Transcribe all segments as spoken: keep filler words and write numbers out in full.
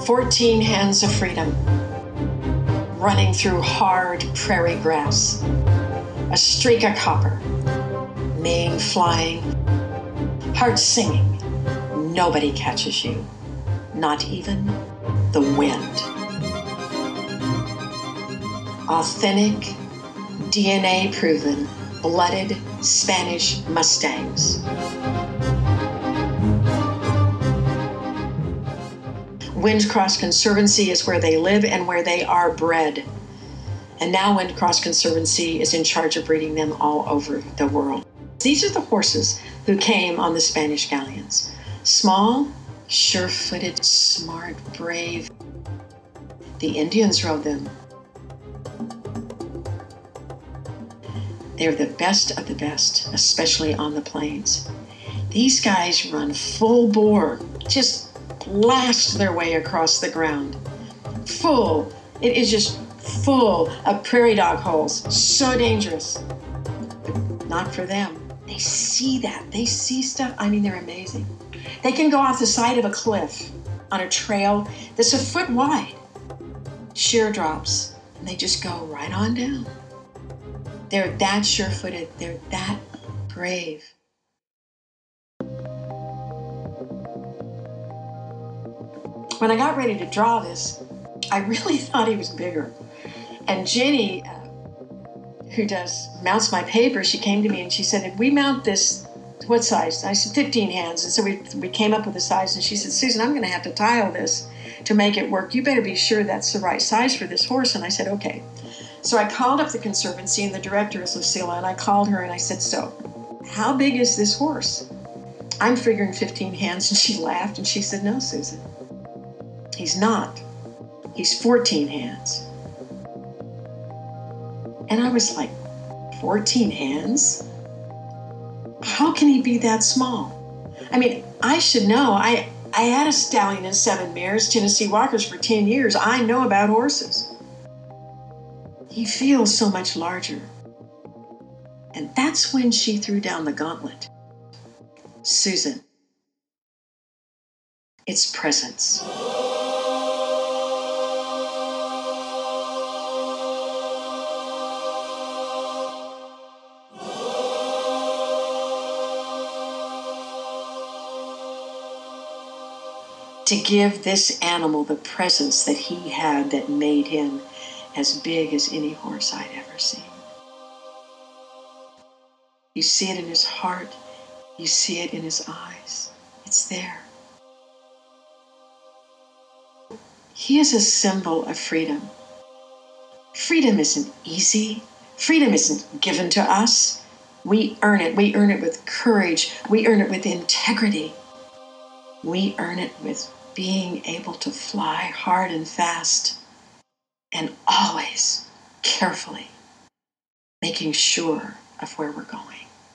Fourteen hands of freedom, running through hard prairie grass. A streak of copper, mane flying, heart singing. Nobody catches you, not even the wind. Authentic, D N A proven, blooded Spanish Mustangs. Windcross Conservancy is where they live and where they are bred. And now Windcross Conservancy is in charge of breeding them all over the world. These are the horses who came on the Spanish galleons. Small, sure-footed, smart, brave. The Indians rode them. They're the best of the best, especially on the plains. These guys run full bore, just blast their way across the ground. Full. It is just full of prairie dog holes. So dangerous. But not for them. They see that. They see stuff. I mean, they're amazing. They can go off the side of a cliff on a trail that's a foot wide. Sheer drops. And they just go right on down. They're that sure-footed. They're that brave. When I got ready to draw this, I really thought he was bigger. And Jenny, uh, who does mounts my paper, she came to me and she said, if we mount this, what size? I said fifteen hands. And so we, we came up with a size and she said, Susan, I'm gonna have to tile this to make it work. You better be sure that's the right size for this horse. And I said, okay. So I called up the Conservancy and the director is Lucilla, and I called her and I said, so how big is this horse? I'm figuring fifteen hands. And she laughed and she said, no, Susan, he's not. He's fourteen hands. And I was like, fourteen hands? How can he be that small? I mean, I should know. I, I had a stallion in seven mares, Tennessee Walkers for ten years. I know about horses. He feels so much larger. And that's when she threw down the gauntlet. Susan, it's presence. To give this animal the presence that he had that made him as big as any horse I'd ever seen. You see it in his heart. You see it in his eyes. It's there. He is a symbol of freedom. Freedom isn't easy. Freedom isn't given to us. We earn it. We earn it with courage. We earn it with integrity. We earn it with being able to fly hard and fast and always carefully making sure of where we're going.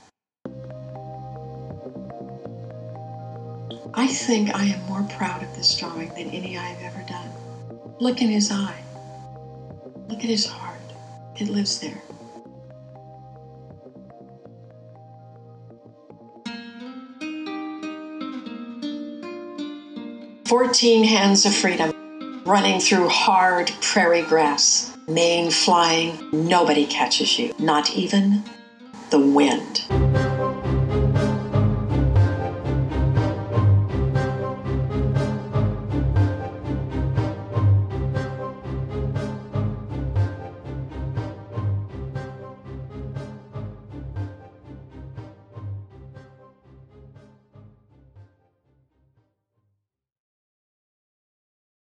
I think I am more proud of this drawing than any I've ever done. Look in his eye. Look at his heart. It lives there. Fourteen hands of freedom, running through hard prairie grass, mane flying. Nobody catches you, not even the wind.